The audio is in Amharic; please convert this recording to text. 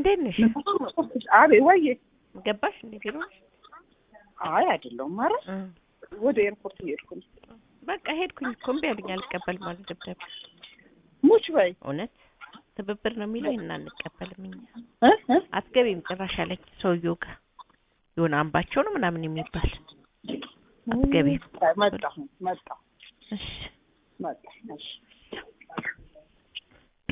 እንዴት ነሽ? አቤ ወይ ገባሽ እንዴ ቢሮ? አይ አይደለም ማረ ወደ ኤርፖርት እየሄድኩኝ በቃ ሄድኩኝ እኮ እምቢ አሉኝ አልቀበልም ማለት ደብዳቤ ሙች በይ እውነት ትብብር ነው የሚለው እና አንቀበልም እኛ አትገቢም ጭራሽ አለኝ ሰውዬው ጋር የሆነ አምባቸው ነው ምናምን የሚባል አትገቢም መጣሁ እሺ መጣ እሺ